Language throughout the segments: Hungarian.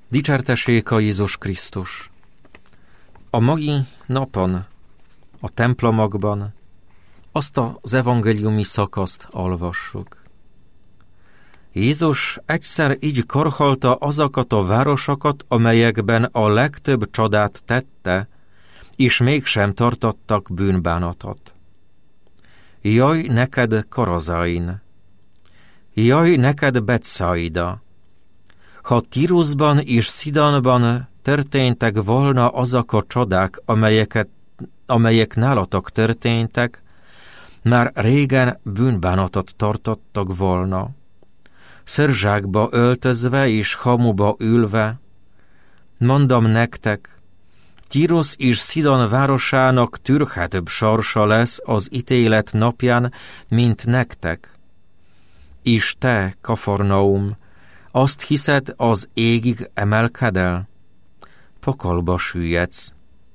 Dicsértessék a Jézus Krisztus! A mai napon, a templomokban azt az evangéliumi szakaszt olvassuk. Jézus egyszer így karcolta azokat a városokat, amelyekben a legtöbb csodát tette, és mégsem tartottak bűnbánatot. Jaj neked, Korazain! Jaj neked, Betsaida! Ha Tírusban és Szidonban történtek volna azok a csodák, amelyek nálatok történtek, már régen bűnbánatot tartottak volna. Szörzsákba öltözve és hamuba ülve, mondom nektek, Tírus és Szidon városának tűrhetőbb sorsa lesz az ítélet napján, mint nektek. És te, Kafarnaum, azt hiszed, az égig emelkedel? Pokolba süllyedsz.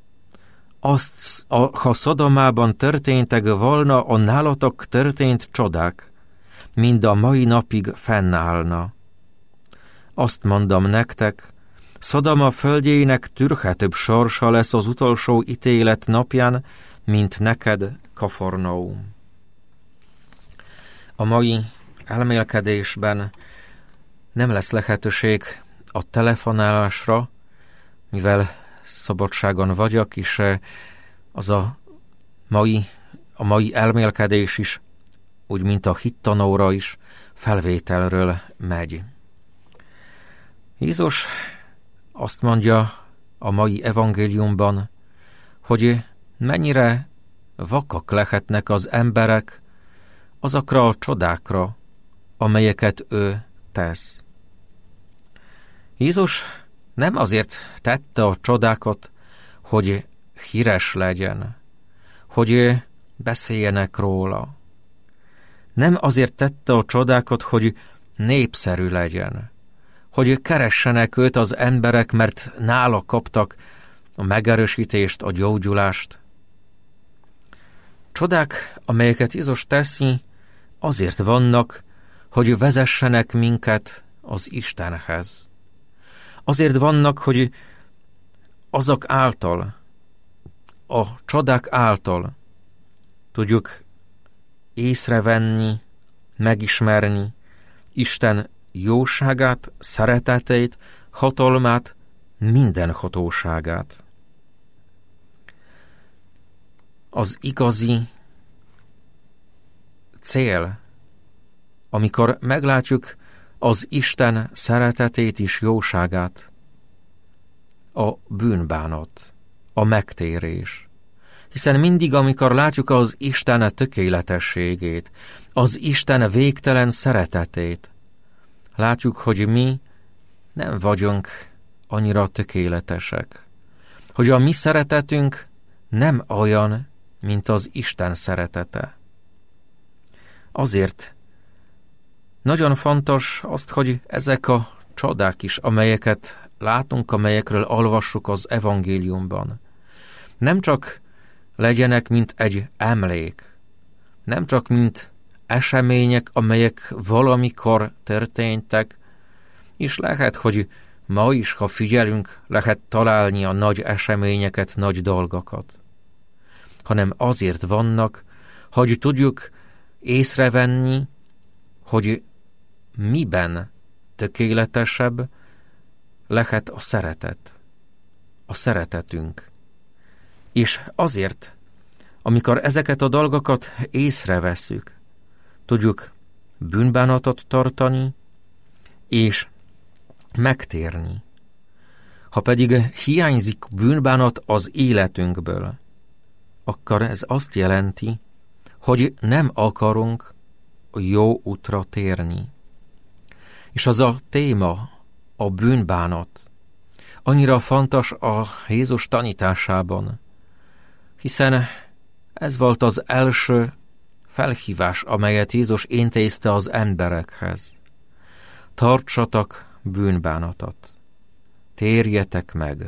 Ha Szodomában történtek volna a nálatok történt csodák, mind a mai napig fennállna. Azt mondom nektek, Szodoma földjének tűrhetőbb sorsa lesz az utolsó ítélet napján, mint neked, Kafarnaum. A mai elmélkedésben nem lesz lehetőség a telefonálásra, mivel szabadságon vagyok, és az a mai elmélkedés is, úgy mint a hittanóra is, felvételről megy. Jézus azt mondja a mai evangéliumban, hogy mennyire vakak lehetnek az emberek azokra a csodákra, amelyeket ő tesz. Jézus nem azért tette a csodákat, hogy híres legyen, hogy beszéljenek róla. Nem azért tette a csodákat, hogy népszerű legyen, hogy keressenek őt az emberek, mert nála kaptak a megerősítést, a gyógyulást. Csodák, amelyeket Jézus teszi, azért vannak, hogy vezessenek minket az Istenhez. Azért vannak, hogy azok által, a csodák által tudjuk észrevenni, megismerni Isten jóságát, szeretetét, hatalmát, mindenhatóságát. Az igazi cél, amikor meglátjuk az Isten szeretetét és jóságát, a bűnbánat, a megtérés. Hiszen mindig, amikor látjuk az Isten tökéletességét, az Isten végtelen szeretetét, látjuk, hogy mi nem vagyunk annyira tökéletesek. Hogy a mi szeretetünk nem olyan, mint az Isten szeretete. Azért nagyon fontos azt, hogy ezek a csodák is, amelyeket látunk, amelyekről olvassuk az evangéliumban, nem csak legyenek, mint egy emlék, nem csak mint események, amelyek valamikor történtek, és lehet, hogy ma is, ha figyelünk, lehet találni a nagy eseményeket, nagy dolgokat, hanem azért vannak, hogy tudjuk észrevenni, hogy miben tökéletesebb lehet a szeretet, a szeretetünk. És azért, amikor ezeket a dolgokat észrevesszük, tudjuk bűnbánatot tartani, és megtérni. Ha pedig hiányzik bűnbánat az életünkből, akkor ez azt jelenti, hogy nem akarunk a jó útra térni. És az a téma, a bűnbánat, annyira fontos a Jézus tanításában, hiszen ez volt az első felhívás, amelyet Jézus intézte az emberekhez. Tartsatok bűnbánatot, térjetek meg.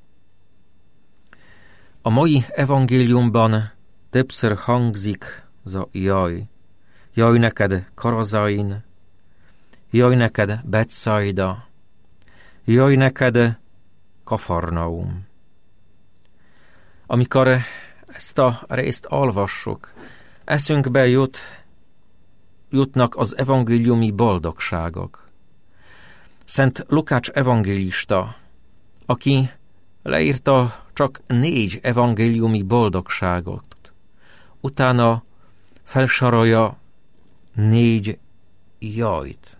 A mai evangéliumban többször hangzik az a jaj. Jaj neked, Korazain, jaj neked, Betsaida, Jaj neked, Kafarnaum! Amikor ezt a részt olvassuk, eszünkbe jutnak az evangéliumi boldogságok. Szent Lukács evangélista, aki leírta csak 4 evangéliumi boldogságot, utána felsorolja 4 jajt.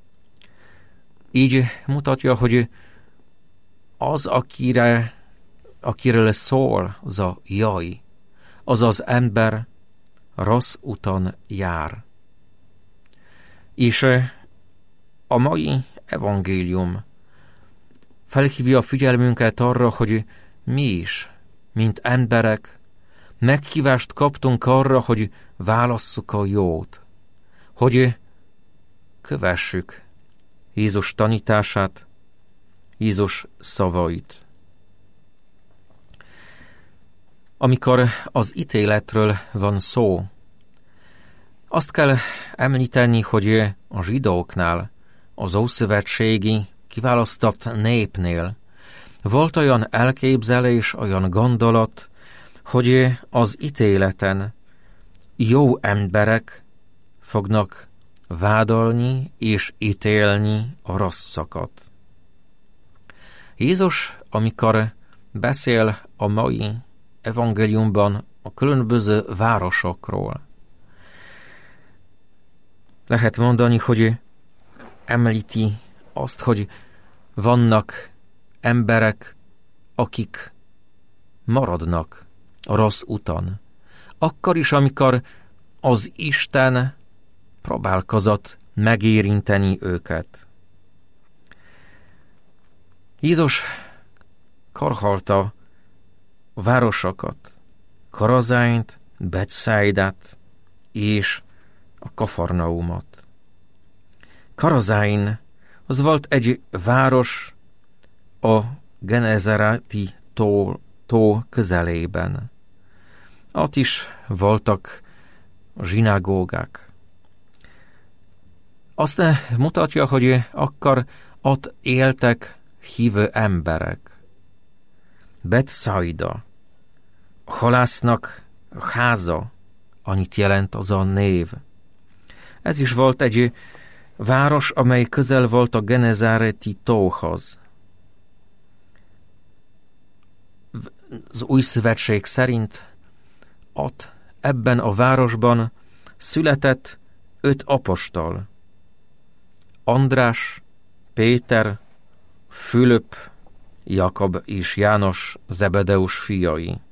Így mutatja, hogy az, akiről szól az a jaj, az az ember rossz úton jár. És a mai evangélium felhívja a figyelmünket arra, hogy mi is, mint emberek, meghívást kaptunk arra, hogy válasszuk a jót, hogy kövessük Jézus tanítását, Jézus szavait. Amikor az ítéletről van szó, azt kell említeni, hogy a zsidóknál, az ószövetségi kiválasztott népnél volt olyan elképzelés, olyan gondolat, hogy az ítéleten jó emberek fognak vádolni és ítélni a rosszakat. Jézus, amikor beszél a mai evangéliumban a különböző városokról, lehet mondani, hogy említi azt, hogy vannak emberek, akik maradnak a rossz úton. Akkor is, amikor az Isten próbálkozott megérinteni őket. Jézus karholta a városokat, Karazányt, Betszáidát és a Kafarnaumot. Karazáin az volt egy város a Genezareti tó közelében. Ott is voltak zsinagógák. Azt mutatja, hogy akkor ott éltek hívő emberek. Betszáida, a halásznak a háza, annyit jelent az a név. Ez is volt egy város, amely közel volt a Genezáreti tóhoz. Az új szövetség szerint ott, ebben a városban született 5 apostol. András, Péter, Fülöp, Jakab és János, Zebedeus fiai.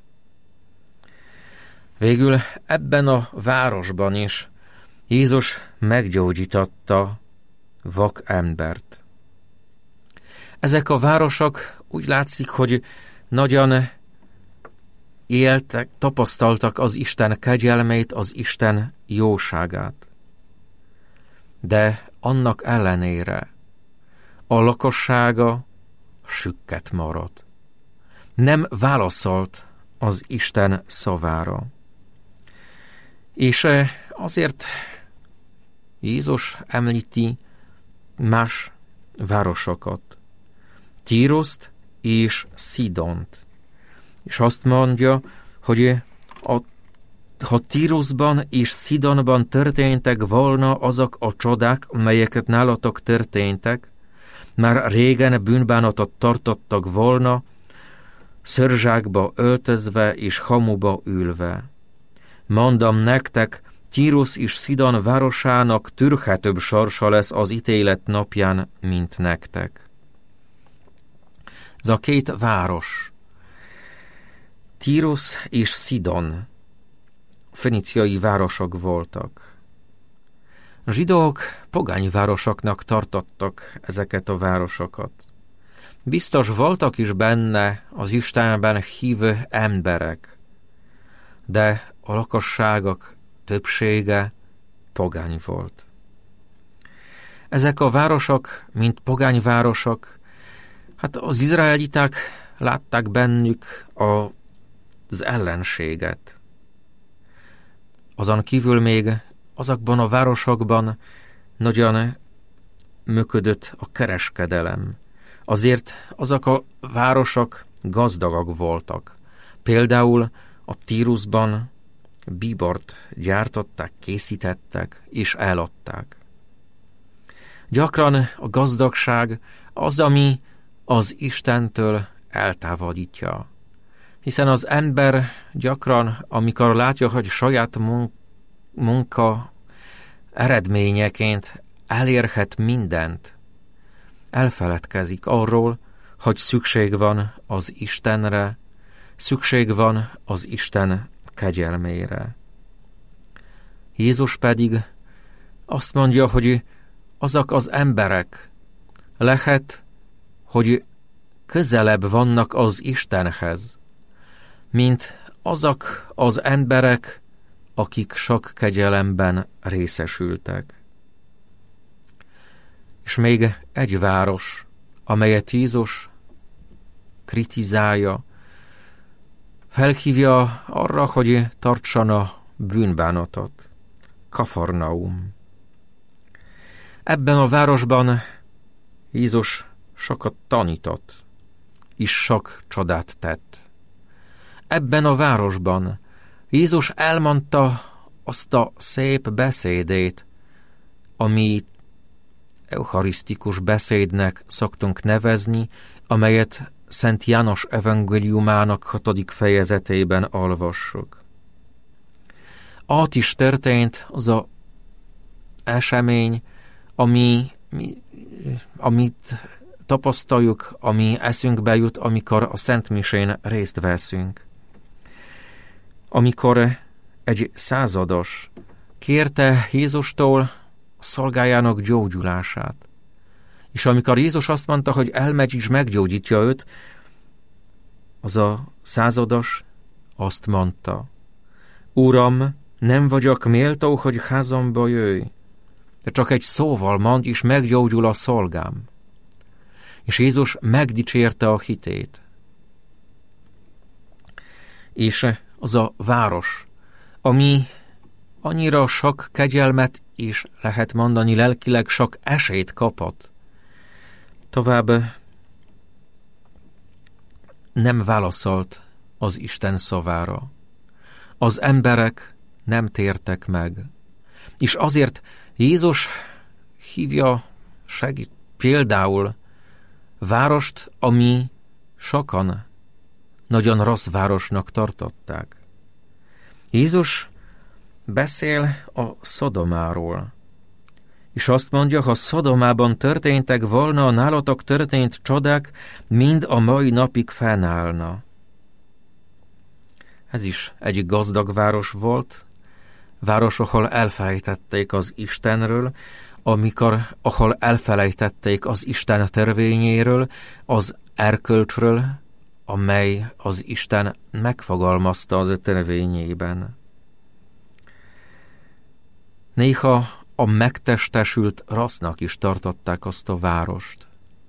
Végül ebben a városban is Jézus meggyógyította vak embert. Ezek a városok úgy látszik, hogy nagyon éltek, tapasztaltak az Isten kegyelmét, az Isten jóságát. De annak ellenére a lakossága sükket maradt. Nem válaszolt az Isten szavára. És azért Jézus említi más városokat, Tíruszt és Szidont. És azt mondja, hogy ha Tírusban és Szidonban történtek volna azok a csodák, melyeket nálatok történtek, már régen bűnbánatot tartottak volna, szörzsákba öltözve és hamuba ülve. Mondom nektek, Tírus és Szidon városának tűrhetőbb sorsa lesz az ítélet napján, mint nektek. Ez a 2 város, Tírus és Szidon, feníciai városok voltak. A zsidók pogány városoknak tartottak ezeket a városokat. Biztos voltak is benne az Istenben hívő emberek, de a lakosságok többsége pogány volt. Ezek a városok, mint pogányvárosok, hát az izraeliták látták bennük az ellenséget. Azon kívül még azokban a városokban nagyon működött a kereskedelem. Azért azok a városok gazdagak voltak. Például a Tírusban bíbort gyártották, készítettek és eladták. Gyakran a gazdagság az, ami az Istentől eltávolítja. Hiszen az ember gyakran, amikor látja, hogy saját munka eredményeként elérhet mindent, elfeledkezik arról, hogy szükség van az Istenre, szükség van az Isten kegyelmére. Jézus pedig azt mondja, hogy azok az emberek lehet, hogy közelebb vannak az Istenhez, mint azok az emberek, akik sok kegyelemben részesültek. És még egy város, amelyet Jézus kritizálja, felhívja arra, hogy tartson a bűnbánatot. Kafarnaum. Ebben a városban Jézus sokat tanított, és sok csodát tett. Ebben a városban Jézus elmondta azt a szép beszédét, amit eucharisztikus beszédnek szoktunk nevezni, amelyet Szent János evangéliumának 6. fejezetében olvassuk. Ott is történt az a esemény, amit tapasztaljuk, ami eszünkbe jut, amikor a Szentmisén részt veszünk. Amikor egy százados kérte Jézustól a szolgájának gyógyulását, és amikor Jézus azt mondta, hogy elmegy és meggyógyítja őt, az a százados azt mondta: Uram, nem vagyok méltó, hogy házamba jöjj, de csak egy szóval mondd, és meggyógyul a szolgám. És Jézus megdicsérte a hitét. És az a város, ami annyira sok kegyelmet is lehet mondani, lelkileg sok esélyt kapott, tovább nem válaszolt az Isten szavára. Az emberek nem tértek meg. És azért Jézus hívja, segít például várost, ami sokan nagyon rossz városnak tartották. Jézus beszél a Szodomáról, és azt mondja, ha Szodomában történtek volna a nálatok történt csodák, mind a mai napig fennállna. Ez is egy gazdag város volt, város, ahol elfelejtették az Istenről, ahol elfelejtették az Isten törvényéről, az erkölcsről, amely az Isten megfogalmazta az törvényében. Néha a megtestesült rossznak is tartották azt a várost.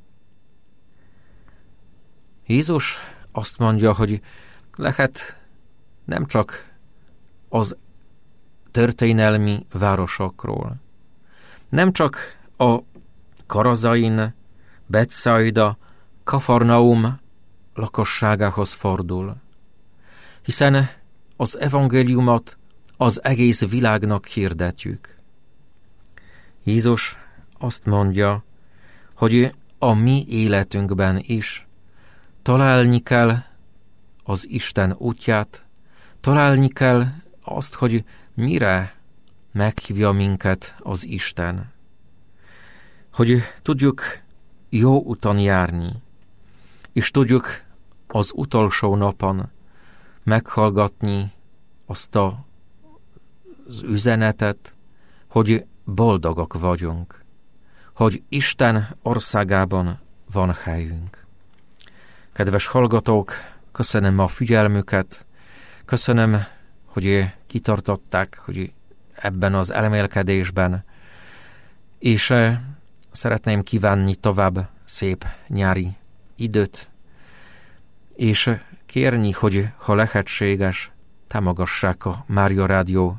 Jézus azt mondja, hogy lehet nem csak az történelmi városokról, nem csak a Karazain, Betsaida, Kafarnaum lakosságához fordul, hiszen az evangéliumot az egész világnak hirdetjük. Jézus azt mondja, hogy a mi életünkben is találni kell az Isten útját, találni kell azt, hogy mire meghívja minket az Isten. Hogy tudjuk jó úton járni, és tudjuk az utolsó napon meghallgatni azt az üzenetet, hogy boldogok vagyunk, hogy Isten országában van helyünk. Kedves hallgatók, köszönöm a figyelmüket, köszönöm, hogy kitartották, hogy ebben az elmélkedésben, és szeretném kívánni tovább szép nyári időt, és kérni, hogy ha lehetséges, támogassák a Mária Rádió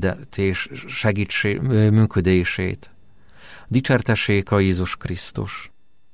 küldetés működését. Dicsértessék a Jézus Krisztus!